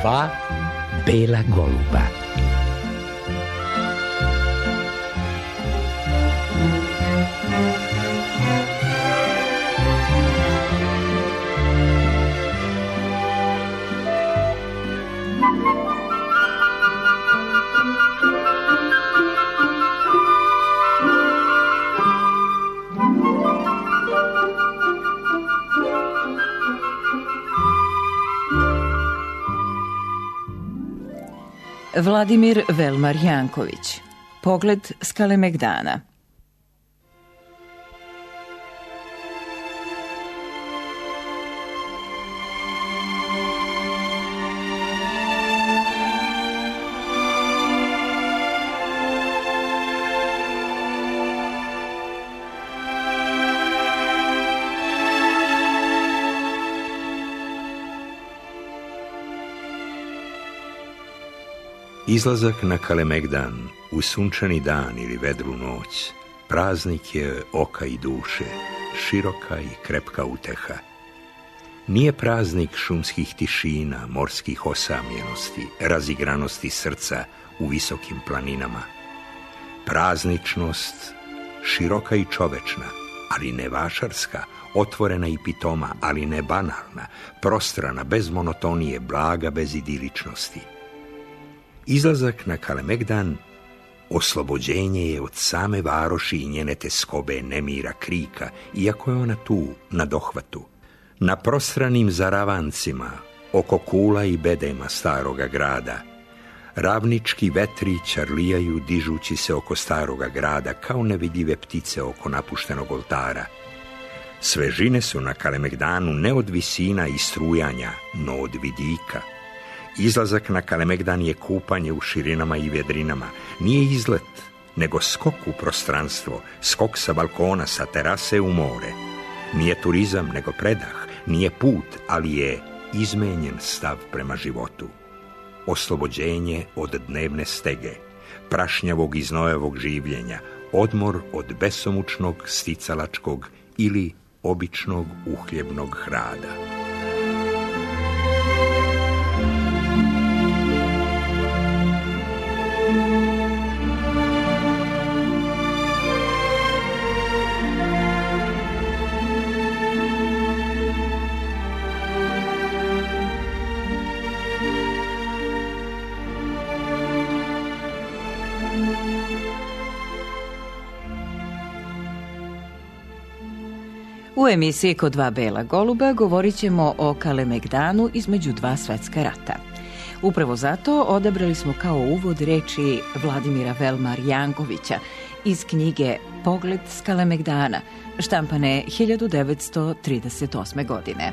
Dva bela goluba. Vladimir Velmar Janković. Pogled s Kalemegdana. Izlazak na Kalemegdan u sunčani dan ili vedru noć praznik je oka i duše, široka i krepka uteha. Nije praznik šumskih tišina, morskih osamljenosti, razigranosti srca u visokim planinama. Prazničnost široka i čovečna, ali ne vašarska, otvorena i pitoma, ali ne banalna, prostrana, bez monotonije, blaga, bez idiličnosti. Izlazak na Kalemegdan oslobođenje je od same varoši i njene teskobe, nemira, krika, iako je ona tu, na dohvatu. Na prostranim zaravancima, oko kula i bedema staroga grada, ravnički vetri čarlijaju dižući se oko staroga grada kao nevidljive ptice oko napuštenog oltara. Svežine su na Kalemegdanu ne od visina i strujanja, no od vidika. Izlazak na Kalemegdan je kupanje u širinama i vedrinama. Nije izlet, nego skok u prostranstvo, skok sa balkona, sa terase u more. Nije turizam, nego predah. Nije put, ali je izmenjen stav prema životu. Oslobođenje od dnevne stege, prašnjavog i znojevog življenja, odmor od besomučnog, sticalačkog ili običnog uhljebnog hrada. U emisiji Kod dva bela goluba govorit ćemo o Kalemegdanu između dva svetska rata. Upravo zato odabrali smo kao uvod reči Vladimira Velmar Jankovića iz knjige Pogled s Kalemegdana, štampane 1938. godine.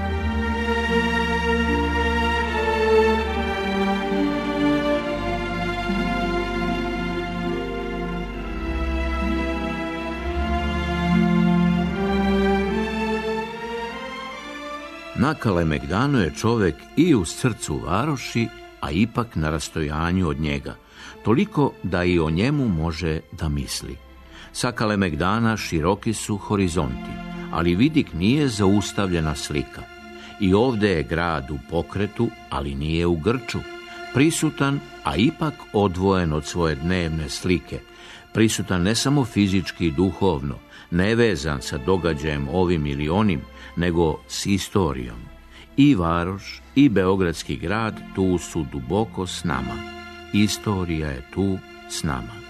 Na Kalemegdanu je čovek i u srcu varoši, a ipak na rastojanju od njega, toliko da i o njemu može da misli. Sa Kalemegdana široki su horizonti, ali vidik nije zaustavljena slika. I ovde je grad u pokretu, ali nije u grču, prisutan, a ipak odvojen od svoje dnevne slike, prisutan ne samo fizički i duhovno, nevezan sa događajem ovim ili onim, nego s istorijom. I varoš i beogradski grad tu su duboko s nama. Istorija je tu s nama.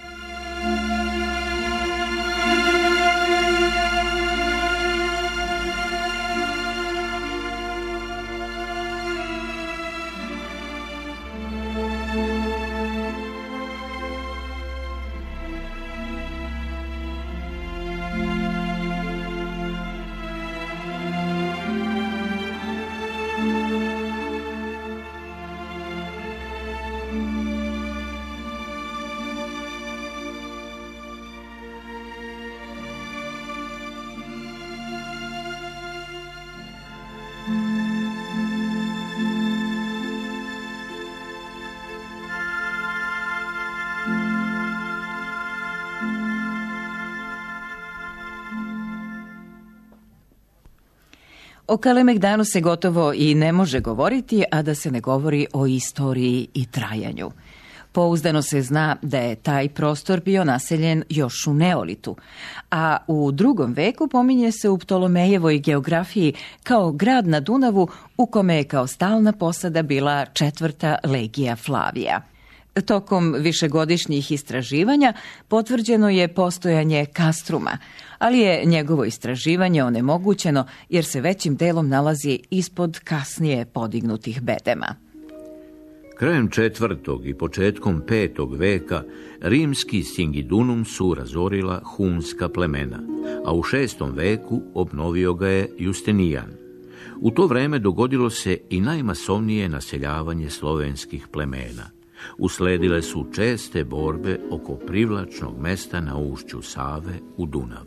O Kalemegdanu se gotovo i ne može govoriti, a da se ne govori o istoriji i trajanju. Pouzdano se zna da je taj prostor bio naseljen još u Neolitu, a u 2. veku pominje se u Ptolomejevoj geografiji kao grad na Dunavu u kome je kao stalna posada bila 4. legija Flavija. Tokom višegodišnjih istraživanja potvrđeno je postojanje kastruma, ali je njegovo istraživanje onemogućeno jer se većim delom nalazi ispod kasnije podignutih bedema. Krajem 4. i početkom 5. veka rimski Singidunum su razorila hunska plemena, a u 6. veku obnovio ga je Justinijan. U to vreme dogodilo se i najmasovnije naseljavanje slovenskih plemena. Usledile su česte borbe oko privlačnog mesta na ušću Save u Dunav.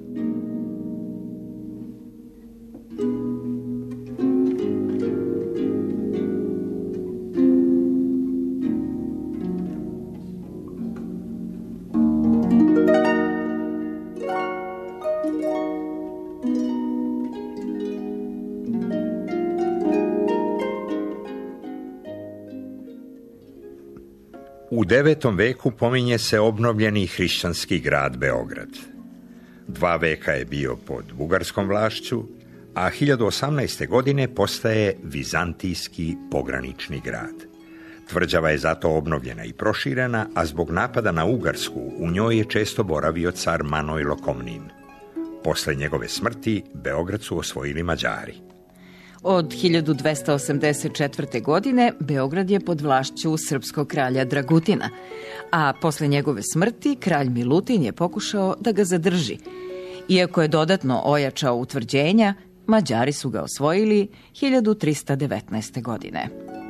U 9. veku pominje se obnovljeni hrišćanski grad Beograd. 2 veka je bio pod bugarskom vlašću, a 1018. godine postaje vizantijski pogranični grad. Tvrđava je zato obnovljena i proširena, a zbog napada na Ugarsku u njoj je često boravio car Manojlo Komnin. Posle njegove smrti Beograd su osvojili Mađari. Od 1284. godine Beograd je pod vlašću srpskog kralja Dragutina, a posle njegove smrti kralj Milutin je pokušao da ga zadrži. Iako je dodatno ojačao utvrđenja, Mađari su ga osvojili 1319. godine.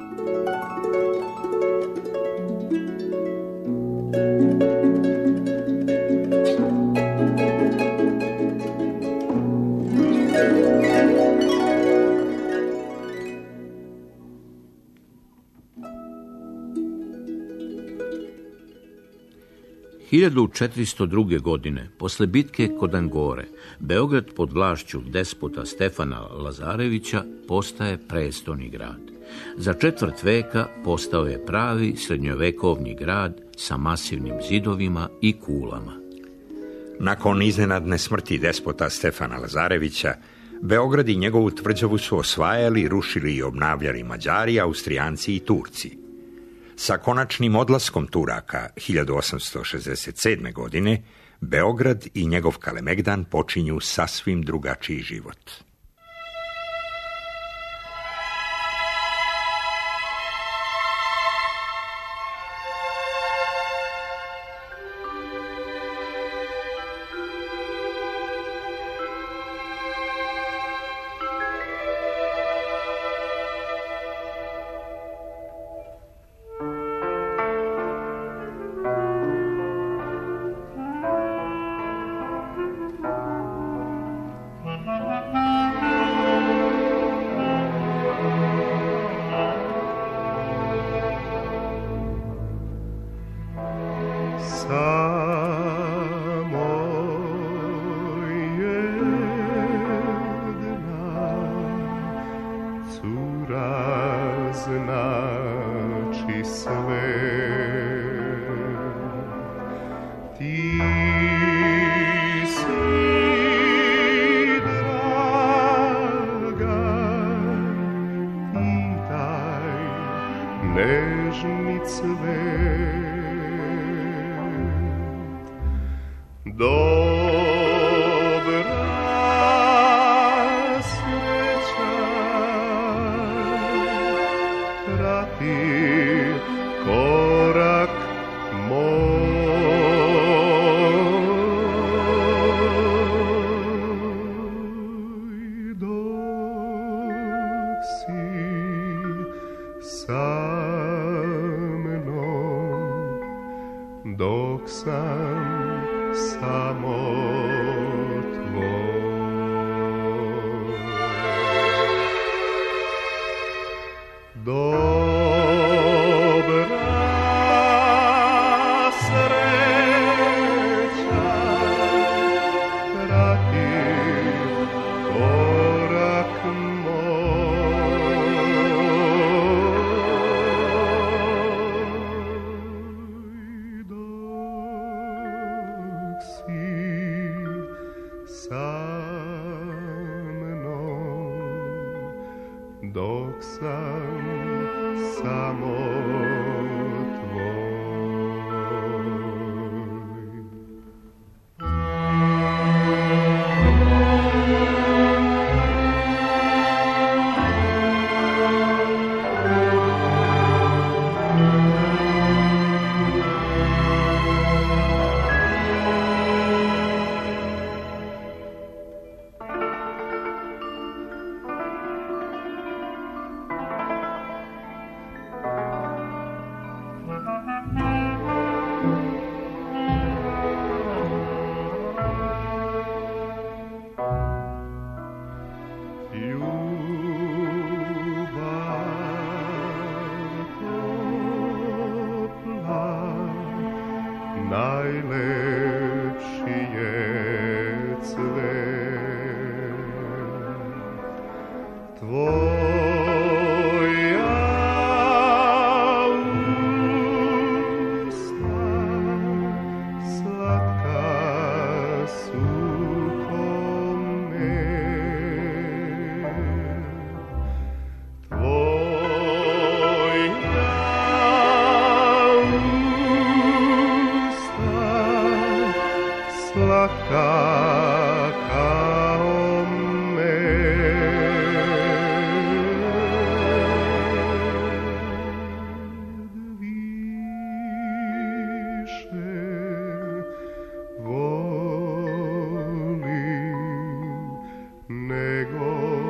U 1402. godine, posle bitke kod Angore, Beograd pod vlašću despota Stefana Lazarevića postaje prestoni grad. Za 4. veka postao je pravi srednjovekovni grad sa masivnim zidovima i kulama. Nakon iznenadne smrti despota Stefana Lazarevića, Beograd i njegovu tvrđavu su osvajali, rušili i obnavljali Mađari, Austrijanci i Turci. Sa konačnim odlaskom Turaka 1867. godine, Beograd i njegov Kalemegdan počinju sasvim drugačiji život. Nežni cvet, dobra sreća prati korak moj, dok si sa mnom, dok sam samo tvoj. Dobra sreća prati korak dok sam samo tvoj. Najlepši je cvet tvoja usta, slatka su kome. Slatka kao med, više volim nego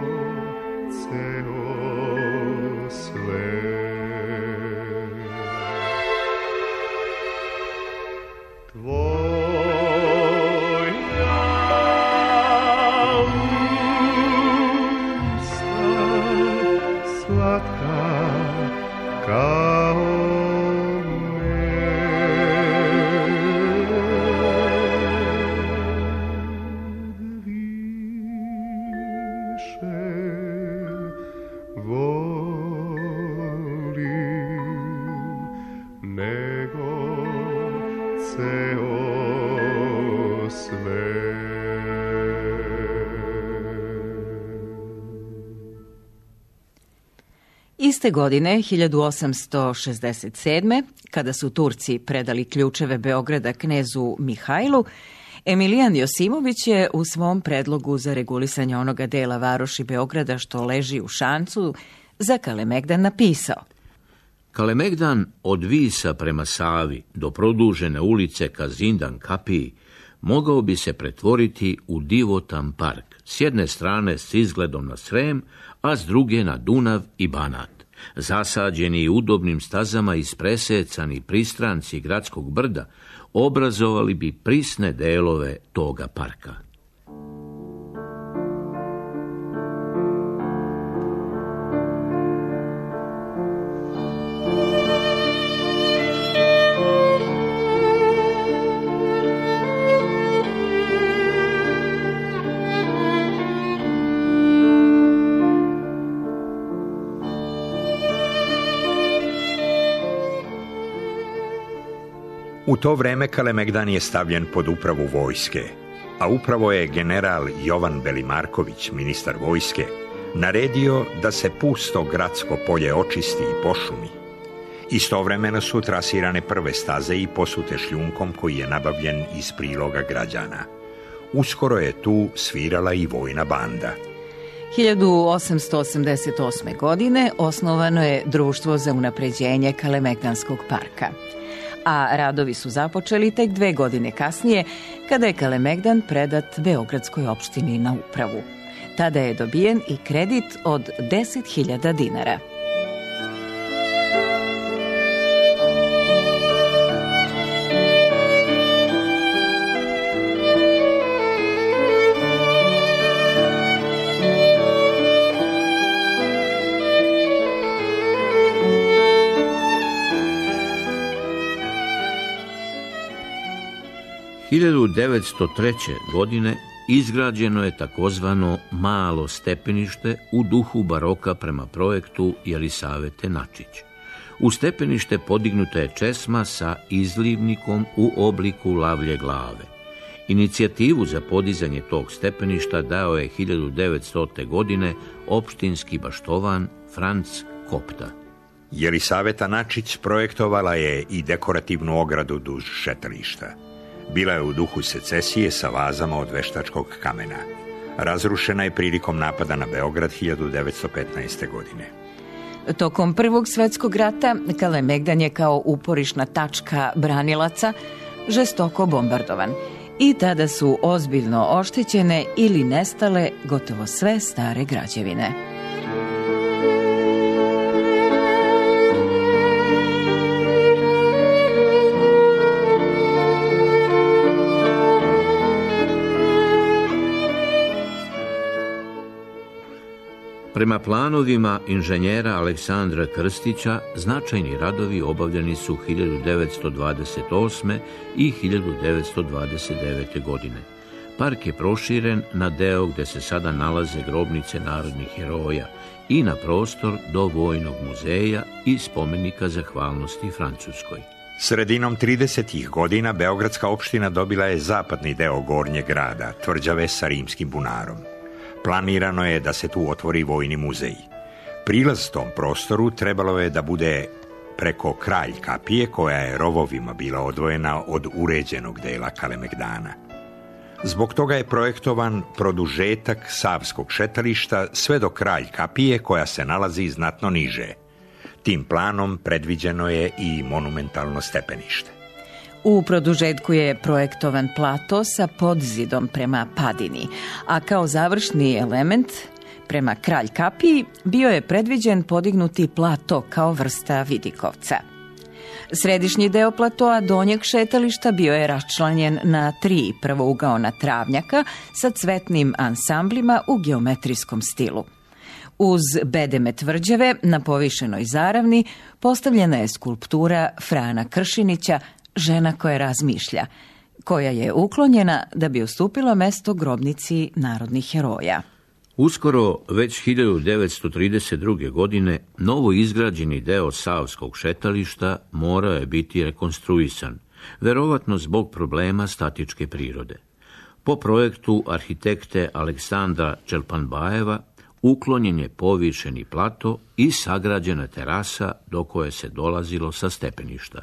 ceo svet. Slatka kao med, više volim nego ceo svet. Iste godine, 1867. kada su Turci predali ključeve Beograda knezu Mihajlu, Emilijan Josimović je u svom predlogu za regulisanje onoga dela varoši Beograda što leži u Šancu za Kalemegdan napisao: Kalemegdan od Visa prema Savi do produžene ulice ka Zindan kapiji mogao bi se pretvoriti u divotan park, s jedne strane s izgledom na Srem, a s druge na Dunav i Banat. Zasađeni udobnim stazama ispresecani pristranci gradskog brda obrazovali bi prisne delove toga parka. U to vreme Kalemegdan je stavljen pod upravu vojske, a upravo je general Jovan Belimarković, ministar vojske, naredio da se pusto gradsko polje očisti i pošumi. Istovremeno su trasirane prve staze i posute šljunkom koji je nabavljen iz priloga građana. Uskoro je tu svirala i vojna banda. 1888. godine osnovano je Društvo za unapređenje Kalemegdanskog parka, a radovi su započeli tek 2 godine kasnije, kada je Kalemegdan predat Beogradskoj opštini na upravu. Tada je dobijen i kredit od 10.000 dinara. U 1903. godine izgrađeno je takozvano malo stepenište u duhu baroka prema projektu Jelisavete Načić. U stepenište podignuta je česma sa izlivnikom u obliku lavlje glave. Inicijativu za podizanje tog stepeništa dao je 1900. godine opštinski baštovan Franc Kopta. Jelisaveta Načić projektovala je i dekorativnu ogradu duž šetališta. Bila je u duhu secesije sa vazama od veštačkog kamena. Razrušena je prilikom napada na Beograd 1915. godine. Tokom Prvog svjetskog rata Kalemegdan je kao uporišna tačka branilaca žestoko bombardovan i tada su ozbiljno oštećene ili nestale gotovo sve stare građevine. Prema planovima inženjera Aleksandra Krstića, značajni radovi obavljeni su 1928. i 1929. godine. Park je proširen na deo gde se sada nalaze grobnice narodnih heroja i na prostor do Vojnog muzeja i spomenika zahvalnosti Francuskoj. Sredinom 30. godina Beogradska opština dobila je zapadni deo Gornjeg grada, tvrđave sa rimskim bunarom. Planirano je da se tu otvori Vojni muzej. Prilaz tom prostoru trebalo je da bude preko Kralj kapije, koja je rovovima bila odvojena od uređenog dela Kalemegdana. Zbog toga je projektovan produžetak Savskog šetališta sve do Kralj kapije, koja se nalazi znatno niže. Tim planom predviđeno je i monumentalno stepenište. U produžetku je projektovan plato sa podzidom prema padini, a kao završni element prema Kralj kapiji bio je predviđen podignuti plato kao vrsta vidikovca. Središnji deo platoa donjeg šetališta bio je raščlanjen na 3 pravougaona travnjaka sa cvetnim ansamblima u geometrijskom stilu. Uz bedeme tvrđave na povišenoj zaravni postavljena je skulptura Frana Kršinića, Žena koja razmišlja, koja je uklonjena da bi ustupila mesto grobnici narodnih heroja. Uskoro, već 1932. godine, novo izgrađeni deo Savskog šetališta morao je biti rekonstruisan, verovatno zbog problema statičke prirode. Po projektu arhitekte Aleksandra Čelpanbajeva uklonjen je povišeni plato i sagrađena terasa do koje se dolazilo sa stepeništa.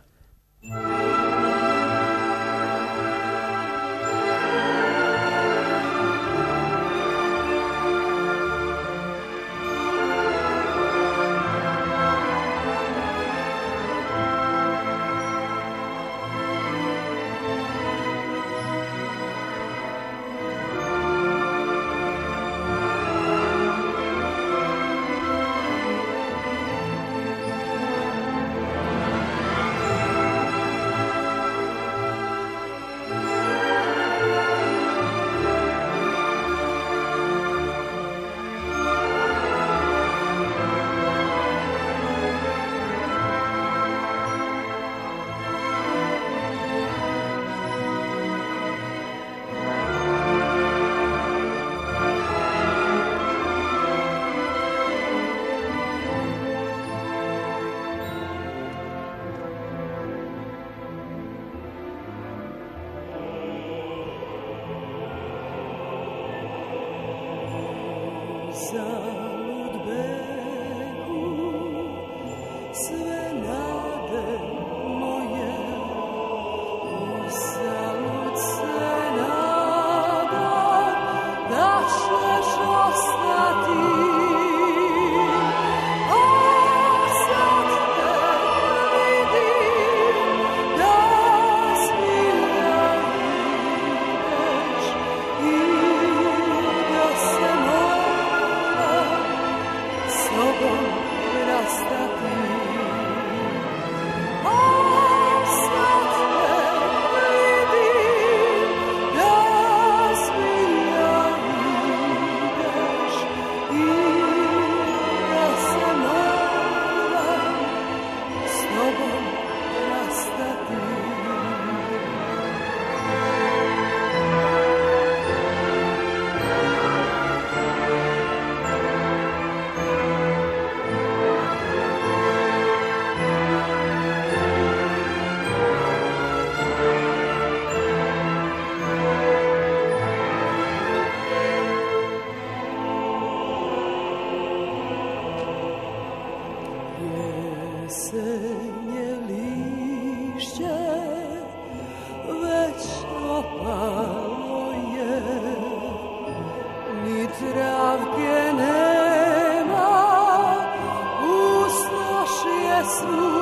jesenje lišće već opalo je, ni travke nema, ustošje svu.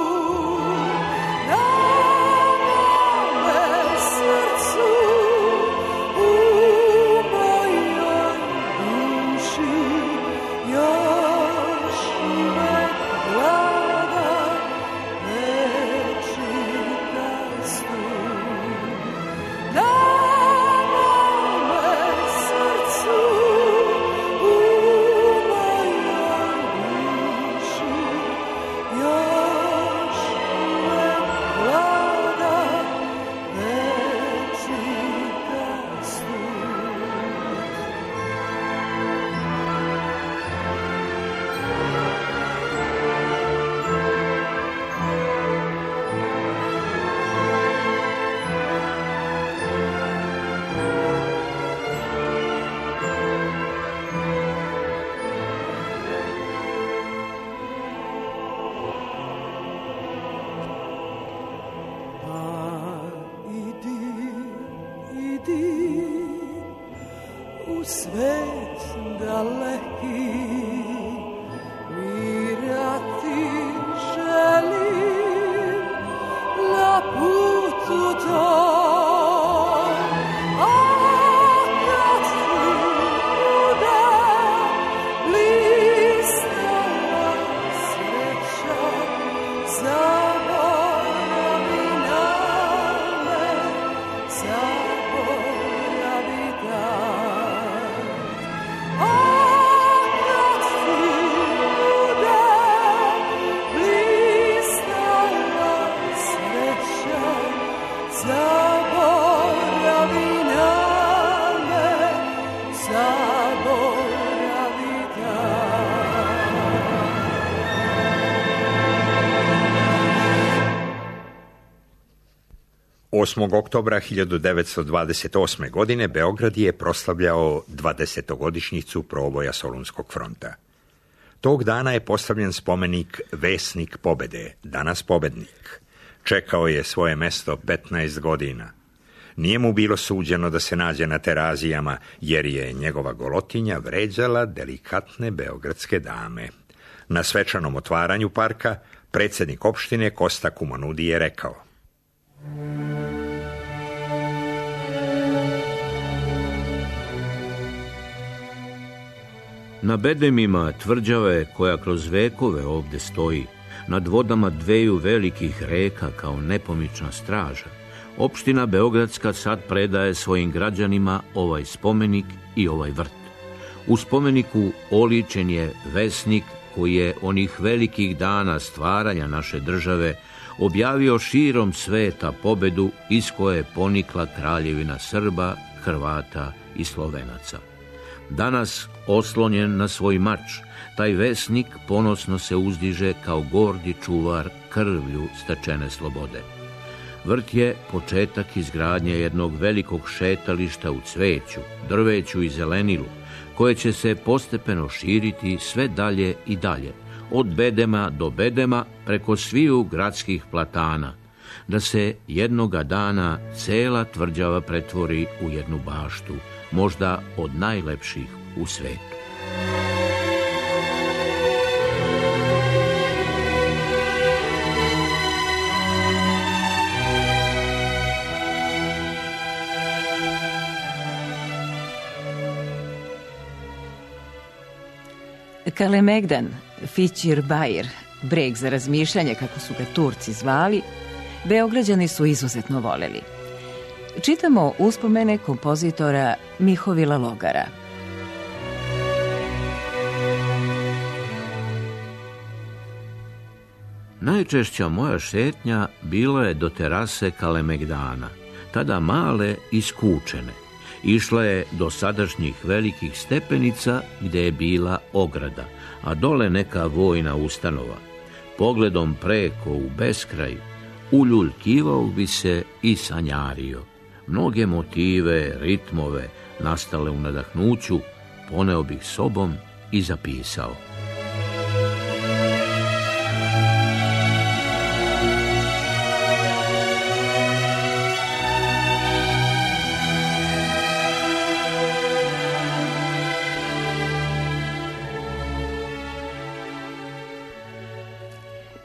U svet daleki mirati želim na putu tom, a kad ti bude blistala sreća, zaboravi na me, zaboravi ga. Osmog oktobra 1928. godine Beograd je proslavljao 20-godišnjicu proboja Solunskog fronta. Tog dana je postavljen spomenik Vesnik pobede, danas pobednik. Čekao je svoje mesto 15 godina. Nije mu bilo suđeno da se nađe na terazijama, jer je njegova golotinja vređala delikatne beogradske dame. Na svečanom otvaranju parka predsjednik opštine Kosta Kumanudi je rekao: Na bedemima tvrđave koja kroz vekove ovde stoji, nad vodama dveju velikih reka kao nepomična straža, opština Beogradska sad predaje svojim građanima ovaj spomenik i ovaj vrt. U spomeniku oličen je vesnik koji je onih velikih dana stvaranja naše države objavio širom sveta pobedu iz koje je ponikla kraljevina Srba, Hrvata i Slovenaca. Danas, oslonjen na svoj mač, taj vesnik ponosno se uzdiže kao gordi čuvar krvlju stečene slobode. Vrt je početak izgradnje jednog velikog šetališta u cveću, drveću i zelenilu, koje će se postepeno širiti sve dalje i dalje, od bedema do bedema preko sviju gradskih platana, da se jednoga dana cela tvrđava pretvori u jednu baštu, možda od najlepših u svetu. Kalemegdan, Fićir Bajir, breg za razmišljanje kako su ga Turci zvali, Beograđani su izuzetno voleli. Čitamo uspomene kompozitora Mihovila Logara. Najčešća moja šetnja bila je do terase Kalemegdana, tada male i skučene. Išla je do sadašnjih velikih stepenica gdje je bila ograda, a dole neka vojna ustanova. Pogledom preko u beskraj uljuljkivao bi se i sanjario. Mnoge motive, ritmove, nastale u nadahnuću, poneo bih sobom i zapisao.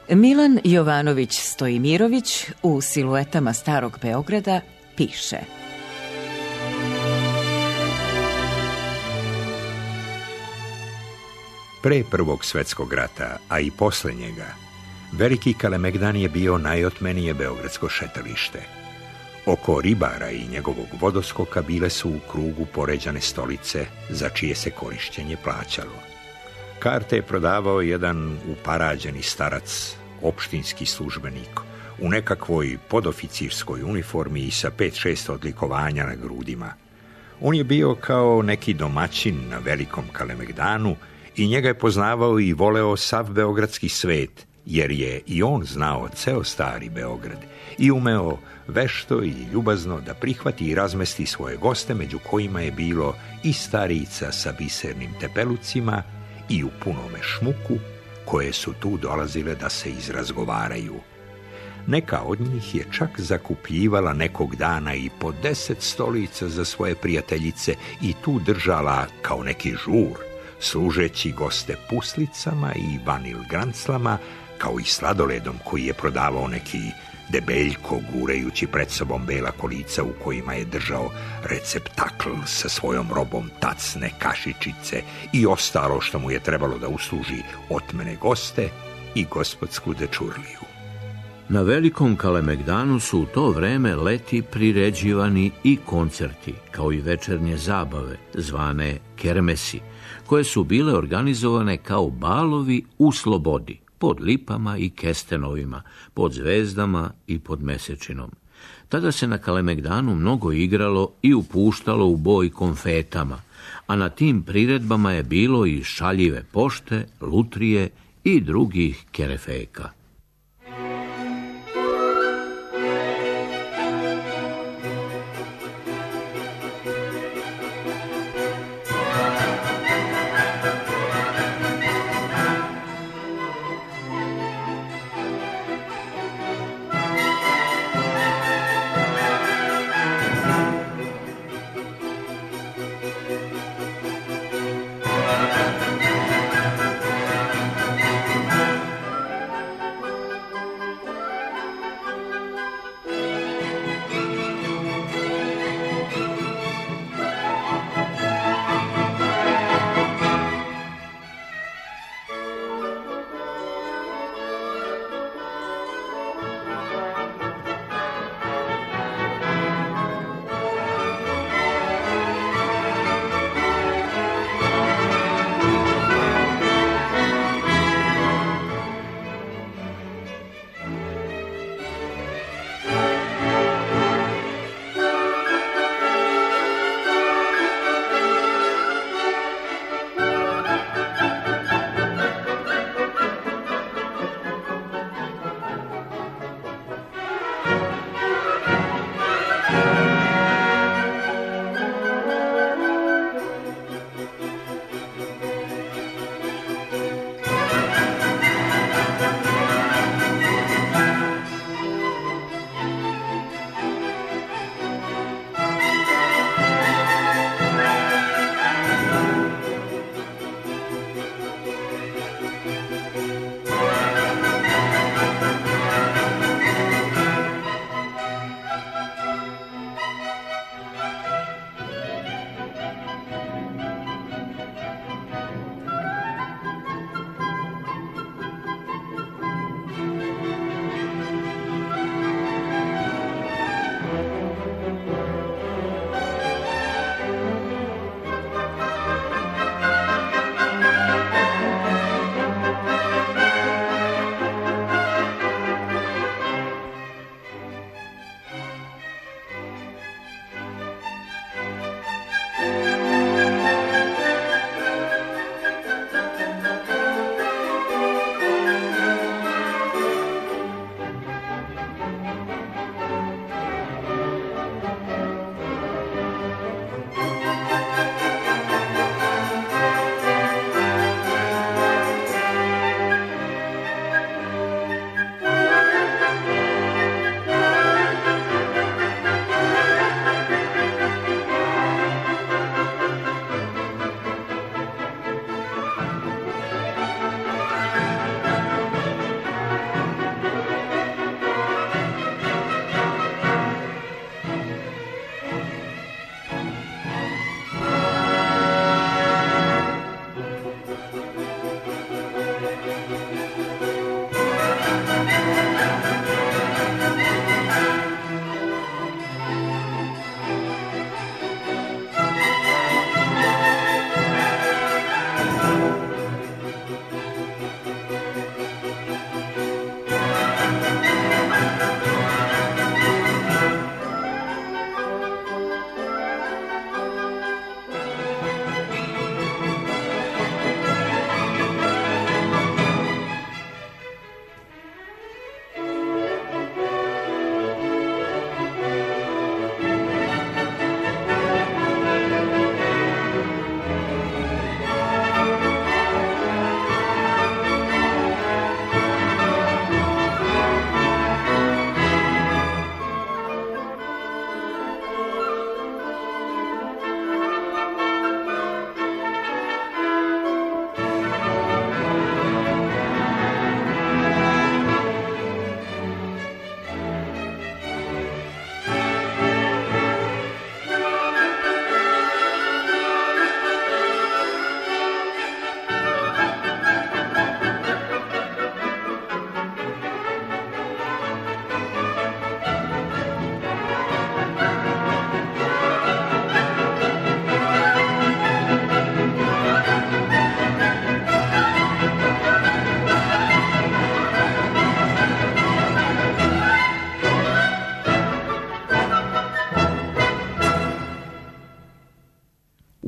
Milan Jovanović Stojimirović u Siluetama starog Beograda piše: Pre Prvog svjetskog rata, a i posle njega, Veliki Kalemegdan je bio najotmenije beogradsko šetalište. Oko ribara i njegovog vodoskoka bile su u krugu poređane stolice za čije se korišćenje plaćalo. Karte je prodavao jedan uparađeni starac, opštinski službenik, u nekakvoj podoficirskoj uniformi i sa 5-6 odlikovanja na grudima. On je bio kao neki domaćin na Velikom Kalemegdanu i njega je poznavao i voleo sav beogradski svet, jer je i on znao ceo stari Beograd i umeo vešto i ljubazno da prihvati i razmesti svoje goste, među kojima je bilo i starica sa bisernim tepelucima i u punome šmuku, koje su tu dolazile da se izrazgovaraju. Neka od njih je čak zakupljivala nekog dana i po 10 stolica za svoje prijateljice i tu držala kao neki žur, služeći goste puslicama i vanil granclama, kao i sladoledom koji je prodavao neki debeljko gurajući pred sobom bela kolica u kojima je držao receptakl sa svojom robom, tacne, kašičice i ostalo što mu je trebalo da usluži otmene goste i gospodsku dečurliju. Na Velikom Kalemegdanu su u to vreme leti priređivani i koncerti, kao i večernje zabave, zvane kermesi, koje su bile organizovane kao balovi u slobodi, pod lipama i kestenovima, pod zvezdama i pod mesečinom. Tada se na Kalemegdanu mnogo igralo i upuštalo u boj konfetama, a na tim priredbama je bilo i šaljive pošte, lutrije i drugih kerefeka.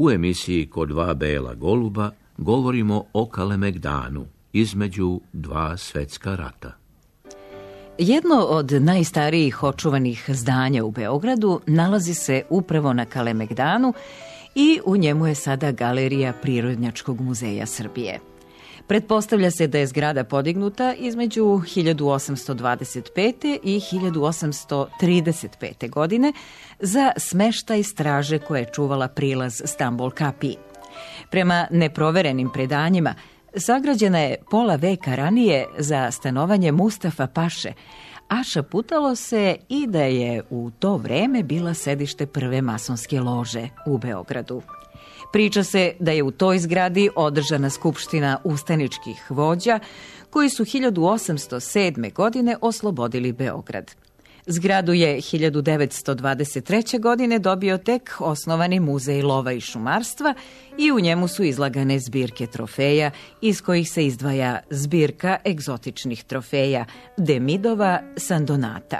U emisiji Kod dva bela goluba govorimo o Kalemegdanu između dva svetska rata. Jedno od najstarijih očuvanih zdanja u Beogradu nalazi se upravo na Kalemegdanu i u njemu je sada galerija Prirodnjačkog muzeja Srbije. Pretpostavlja se da je zgrada podignuta između 1825. i 1835. godine za smeštaj straže koja je čuvala prilaz Stambol kapiji. Prema neproverenim predanjima, sagrađena je pola veka ranije za stanovanje Mustafa Paše, a šaputalo se i da je u to vreme bila sedište prve masonske lože u Beogradu. Priča se da je u toj zgradi održana skupština ustaničkih vođa koji su 1807. godine oslobodili Beograd. Zgradu je 1923. godine dobio tek osnovani muzej lova i šumarstva i u njemu su izlagane zbirke trofeja iz kojih se izdvaja zbirka egzotičnih trofeja Demidova Sandonata.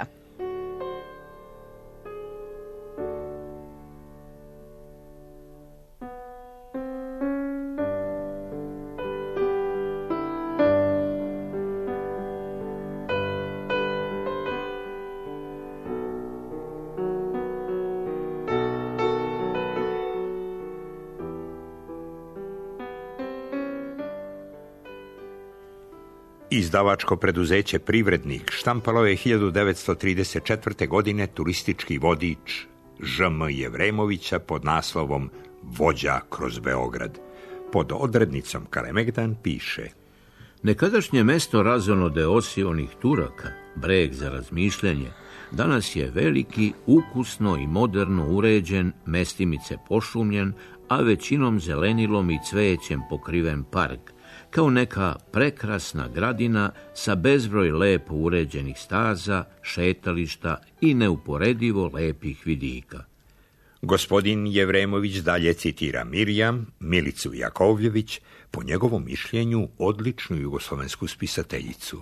Izdavačko preduzeće Privrednik štampalo je 1934. godine turistički vodič Ž.M. Jevremovića pod naslovom Vođa kroz Beograd. Pod odrednicom Kalemegdan piše: Nekadašnje mesto razonode osionih Turaka, breg za razmišljanje, danas je veliki, ukusno i moderno uređen, mestimice pošumljen, a većinom zelenilom i cvećem pokriven park, kao neka prekrasna gradina sa bezbroj lepo uređenih staza, šetališta i neuporedivo lepih vidika. Gospodin Jevremović dalje citira Mirjam, Milicu Jakovljević, po njegovom mišljenju odličnu jugoslovensku spisateljicu.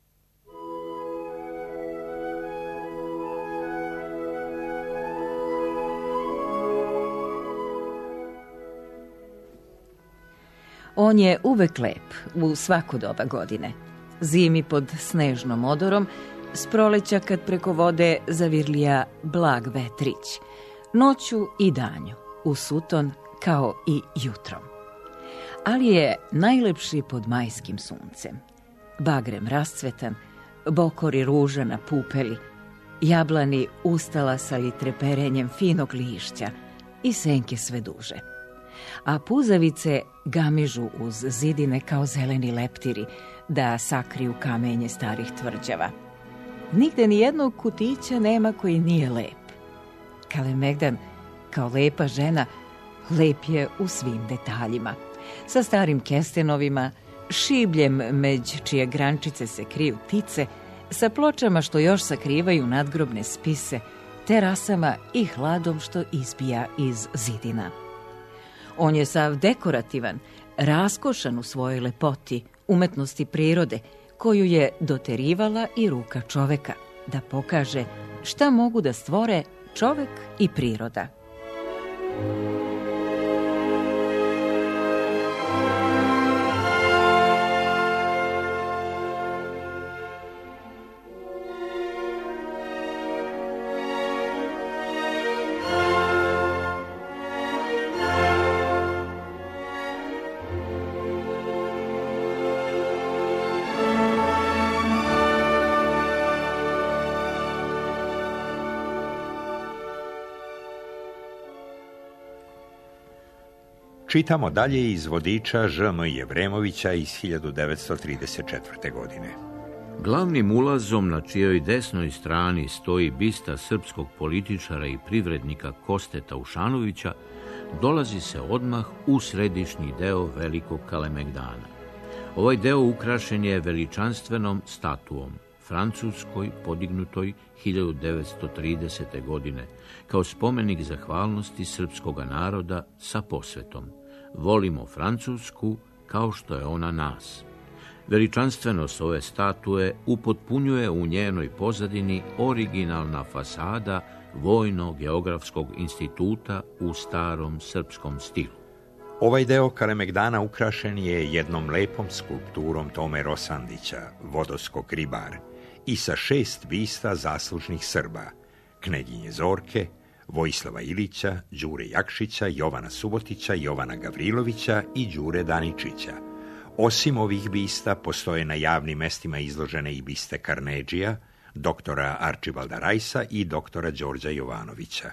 On je uvek lep u svako doba godine. Zimi pod snežnom odorom, s proleća kad preko vode zavirlija blag vetrić, noću i danju, u suton kao i jutrom. Ali je najlepši pod majskim suncem. Bagrem rascvetan, bokori ruža na pupeli, jablani ustalasali treperenjem finog lišća i senke sve duže. A puzavice gamižu uz zidine kao zeleni leptiri da sakriju kamenje starih tvrđava. Nigde ni jednog kutića nema koji nije lep. Kalemegdan, kao lepa žena, lep je u svim detaljima. Sa starim kestenovima, šibljem među čije grančice se kriju ptice, sa pločama što još sakrivaju nadgrobne spise, terasama i hladom što izbija iz zidina. On je sav dekorativan, raskošan u svojoj lepoti, umetnosti prirode, koju je doterivala i ruka čoveka, da pokaže šta mogu da stvore čovek i priroda. Čitamo dalje iz vodiča Ž.M. Jevremovića iz 1934. godine. Glavnim ulazom na čijoj desnoj strani stoji bista srpskog političara i privrednika Koste Taušanovića, dolazi se odmah u središnji deo velikog Kalemegdana. Ovaj deo ukrašen je veličanstvenom statuom, francuskoj, podignutoj 1930. godine, kao spomenik zahvalnosti srpskoga naroda sa posvetom. Volimo Francusku kao što je ona nas. Veličanstvenost ove statue upotpunjuje u njenoj pozadini originalna fasada Vojno-geografskog instituta u starom srpskom stilu. Ovaj deo Kalemegdana ukrašen je jednom lepom skulpturom Tome Rosandića, vodosskog ribar, i sa 6 bista zaslužnih Srba, Kneginje Zorke, Vojislava Ilića, Đure Jakšića, Jovana Subotića, Jovana Gavrilovića i Đure Daničića. Osim ovih bista, postoje na javnim mestima izložene i biste Karnedžija, doktora Arčibalda Rajsa i doktora Đorđa Jovanovića.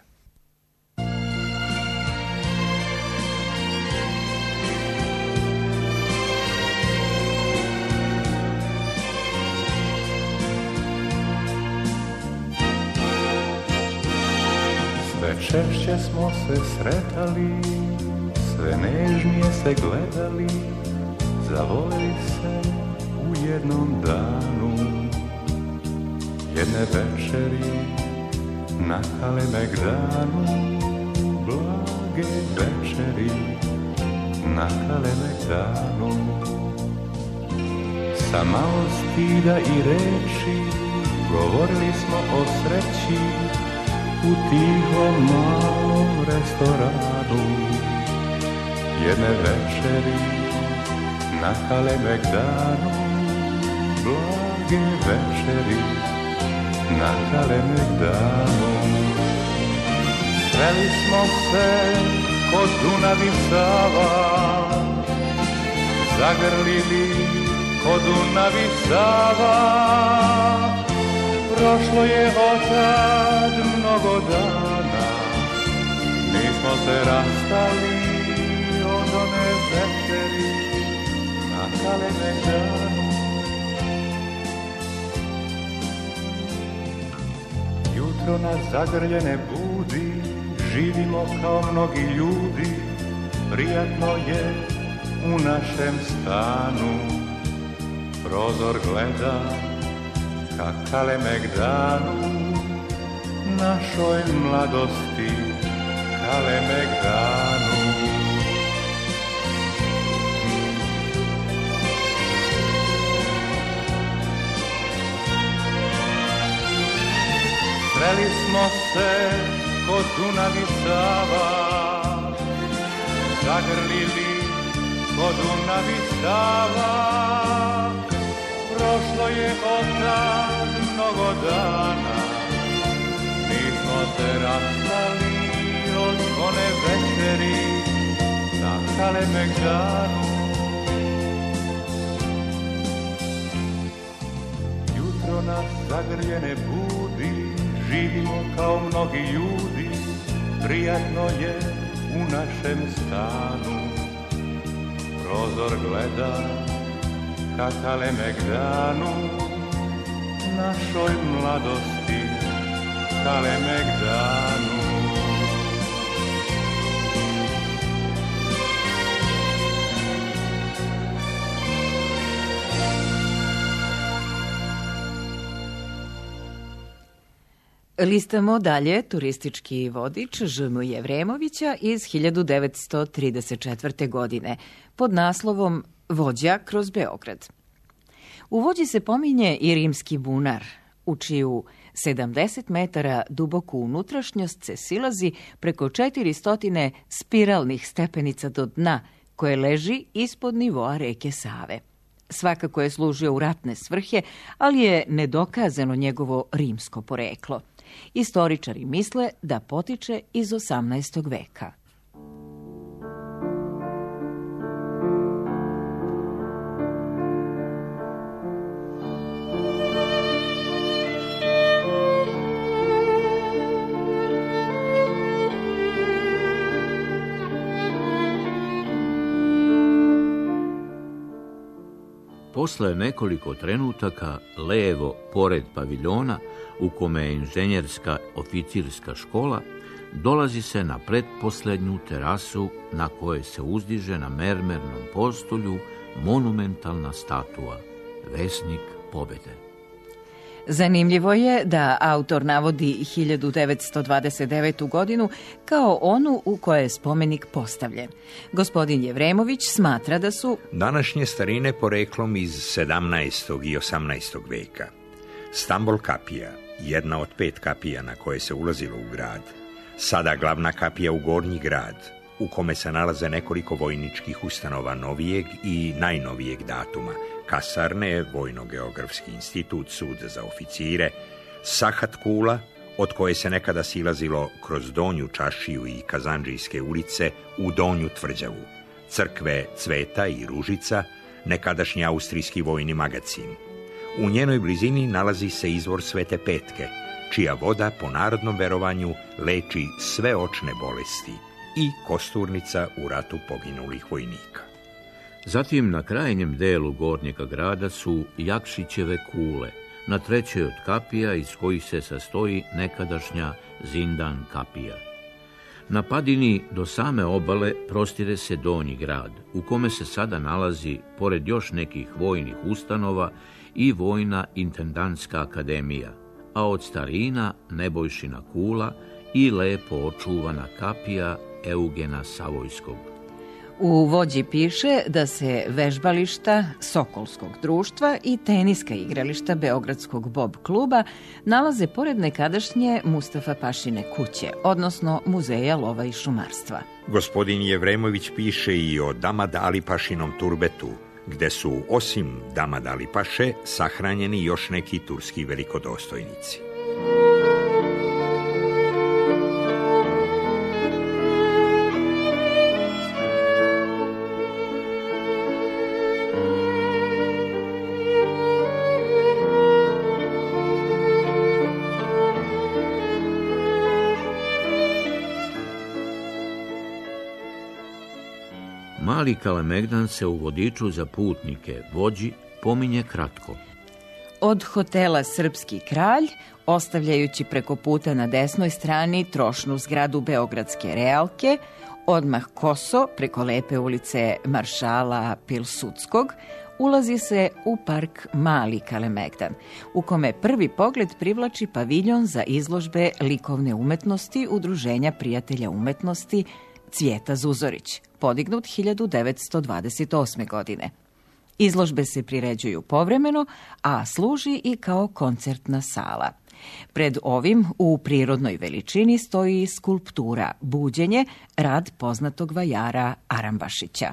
Sve češće smo se sretali, sve nežnije se gledali, zavoljeli se u jednom danu. Jedne večeri na Kalemegdanu, blage večeri na Kalemegdanu. Sa malo stida i reči govorili smo o sreći u tihom malom restoranu. Jedne večeri na Kalemegdanu, blage večeri na Kalemegdanu. Sreli smo se kod Dunav i Sava, zagrlili kod Dunav i Sava. Prošlo je od tad mnogo dana, nismo se rastali od one večeri na Kalemegdanu. Jutro nas zagrljene budi, živimo kao mnogi ljudi, prijatno je u našem stanu. Prozor gleda ka Kalemegdanu, našoj mladosti Kalemegdanu. Sreli smo se kod Dunav i Sava, zagrlili kod Dunav i Sava. Prošlo je od tad mnogo dana, nismo se rastali od one večeri na Kalemegdanu. Jutro nas zagrljene budi, živimo kao mnogi ljudi, prijatno je u našem stanu. Prozor gleda ka Kalemegdanu, našoj mladosti Kalemegdanu. Listamo dalje turistički vodič Ž.M. Jevremovića iz 1934. godine pod naslovom Vođa kroz Beograd. U vođi se pominje i rimski bunar, u čiju 70 metara duboku unutrašnjost se silazi preko 400 spiralnih stepenica do dna, koje leži ispod nivoa reke Save. Svakako je služio u ratne svrhe, ali je nedokazano njegovo rimsko poreklo. Istoričari misle da potiče iz 18. veka. Posle nekoliko trenutaka, levo pored paviljona, u kome je inženjerska oficirska škola, dolazi se na pretposlednju terasu na kojoj se uzdiže na mermernom postolju monumentalna statua, Vesnik pobede. Zanimljivo je da autor navodi 1929. godinu kao onu u kojoj je spomenik postavljen. Gospodin Jevremović smatra da su današnje starine poreklom iz 17. i 18. veka. Stambol kapija, jedna od 5 kapija na koje se ulazilo u grad. Sada glavna kapija u Gornji grad, u kome se nalaze nekoliko vojničkih ustanova novijeg i najnovijeg datuma, kasarne, Vojno-geografski institut, sud za oficire, Sahat kula, od koje se nekada silazilo kroz Donju čašiju i Kazandžijske ulice u Donju tvrđavu, crkve Cveta i Ružica, nekadašnji austrijski vojni magacin. U njenoj blizini nalazi se izvor Svete Petke, čija voda po narodnom verovanju leči sve očne bolesti, i kosturnica u ratu poginulih vojnika. Zatim na krajnjem delu Gornjega grada su Jakšićeve kule, na 3. od kapija iz kojih se sastoji nekadašnja Zindan kapija. Na padini do same obale prostire se Donji grad, u kome se sada nalazi, pored još nekih vojnih ustanova, i Vojna intendantska akademija, a od starina Nebojšina kula i lepo očuvana kapija Eugena Savojskog. U vođi piše da se vežbališta Sokolskog društva i teniska igrališta Beogradskog bob kluba nalaze pored nekadašnje Mustafa Pašine kuće, odnosno Muzeja lova i šumarstva. Gospodin Jevremović piše i o Damad Alipašinom turbetu, gde su osim Damad Alipaše sahranjeni još neki turski velikodostojnici. Mali Kalemegdan se u vodiču za putnike vođi pominje kratko. Od hotela Srpski kralj, ostavljajući preko puta na desnoj strani trošnu zgradu Beogradske Realke, odmah koso preko lepe ulice Maršala Pilsudskog, ulazi se u park Mali Kalemegdan, u kome prvi pogled privlači paviljon za izložbe likovne umetnosti Udruženja prijatelja umetnosti Cvijeta Zuzorić, podignut 1928. godine. Izložbe se priređuju povremeno, a služi i kao koncertna sala. Pred ovim u prirodnoj veličini stoji skulptura Buđenje, rad poznatog vajara Arambašića.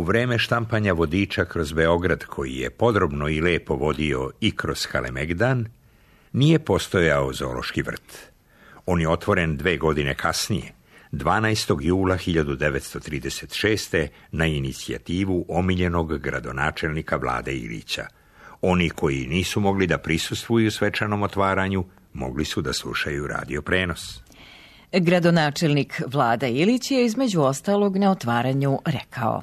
vreme štampanja vodiča kroz Beograd, koji je podrobno i lepo vodio i kroz Kalemegdan, nije postojao zoološki vrt. On je otvoren 2 godine kasnije, 12. jula 1936. na inicijativu omiljenog gradonačelnika Vlade Ilića. Oni koji nisu mogli da prisustvuju svečanom otvaranju, mogli su da slušaju radio prenos. Gradonačelnik Vlada Ilić je između ostalog na otvaranju rekao: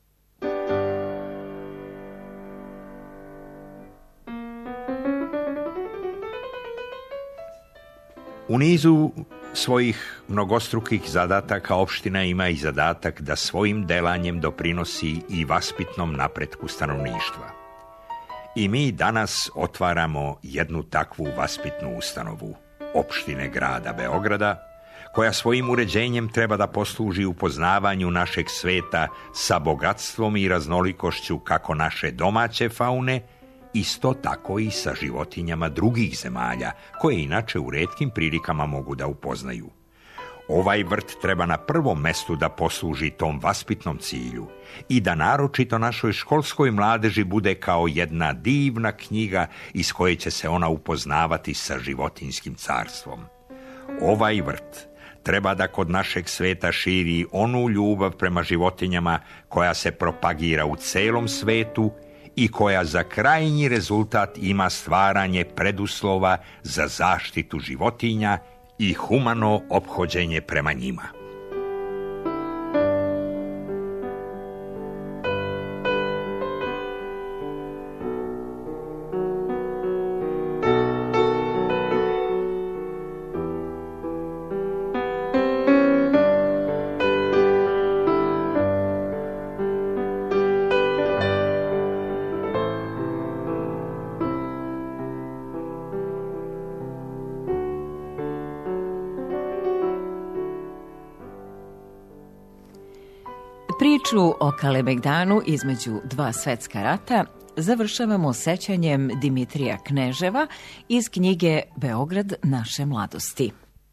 U nizu svojih mnogostrukih zadataka opština ima i zadatak da svojim delanjem doprinosi i vaspitnom napretku stanovništva. I mi danas otvaramo jednu takvu vaspitnu ustanovu, opštine grada Beograda, koja svojim uređenjem treba da posluži upoznavanju našeg sveta sa bogatstvom i raznolikošću kako naše domaće faune, isto tako i sa životinjama drugih zemalja, koje inače u retkim prilikama mogu da upoznaju. Ovaj vrt treba na prvom mestu da posluži tom vaspitnom cilju i da naročito našoj školskoj mladeži bude kao jedna divna knjiga iz koje će se ona upoznavati sa životinjskim carstvom. Ovaj vrt treba da kod našeg sveta širi onu ljubav prema životinjama koja se propagira u celom svetu i koja za krajnji rezultat ima stvaranje preduslova za zaštitu životinja i humano ophođenje prema njima. Priču o Kalemegdanu između 2 svetska rata završavamo sećanjem Dimitrija Kneževa iz knjige Beograd naše mladosti.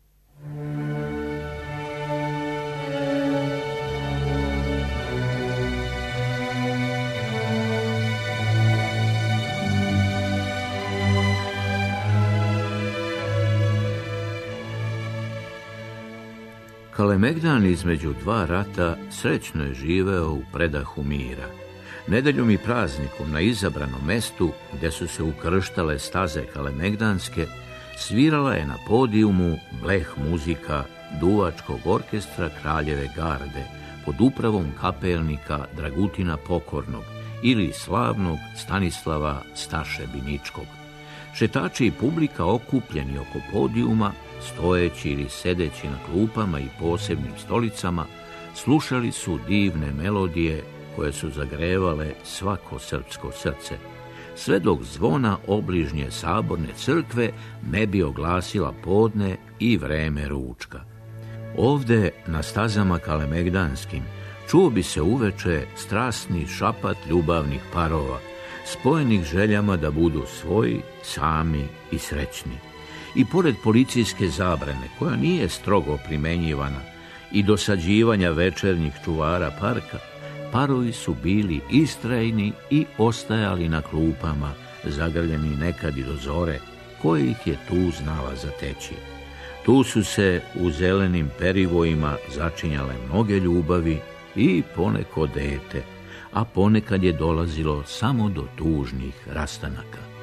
Kalemegdan između 2 rata srećno je živeo u predahu mira. Nedeljom i praznikom na izabranom mestu, gde su se ukrštale staze kalemegdanske, svirala je na podijumu bleh muzika duvačkog orkestra Kraljeve garde pod upravom kapelnika Dragutina Pokornog ili slavnog Stanislava Staše Biničkog. Šetači i publika okupljeni oko podijuma, stojeći ili sedeći na klupama i posebnim stolicama, slušali su divne melodije koje su zagrevale svako srpsko srce, sve dok zvona obližnje saborne crkve ne bi oglasila podne i vreme ručka. Ovde, na stazama kalemegdanskim, čuo bi se uveče strasni šapat ljubavnih parova, spojenih željama da budu svoji, sami i srećni. I pored policijske zabrane, koja nije strogo primenjivana, i dosađivanja večernjih čuvara parka, parovi su bili istrajni i ostajali na klupama, zagrljeni nekad i do zore, koje ih je tu znala zateći. Tu su se u zelenim perivojima začinjale mnoge ljubavi i poneko dete, a ponekad je dolazilo samo do tužnih rastanaka.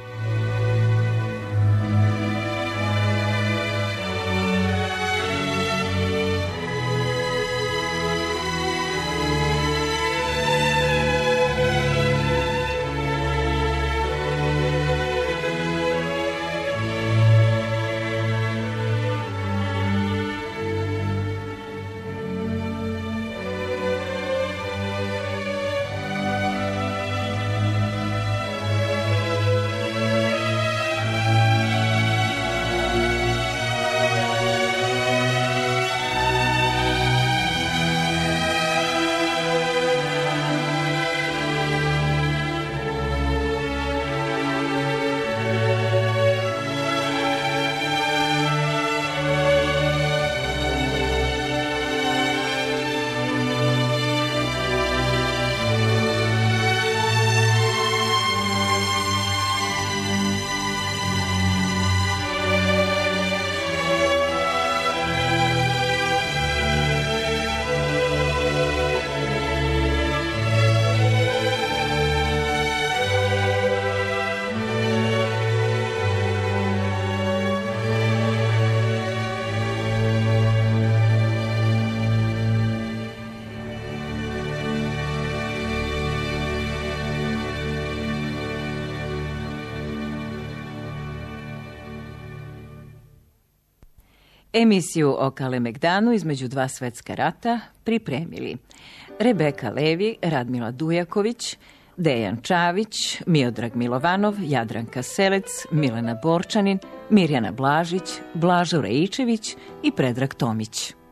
Emisiju o Kalemegdanu između dva svetska rata pripremili Rebeka Levi, Radmila Dujaković, Dejan Čavić, Miodrag Milovanov, Jadranka Selec, Milena Borčanin, Mirjana Blažić, Blažo Rajičević i Predrag Tomić.